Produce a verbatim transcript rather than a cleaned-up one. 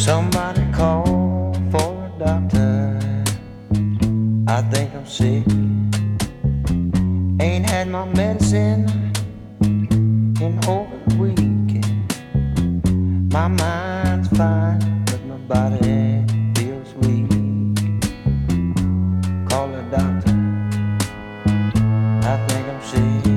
Somebody call for a doctor. I think I'm sick. Ain't had my medicine in over a week. My mind's fine, but my body feels weak. Call a doctor. I think I'm sick.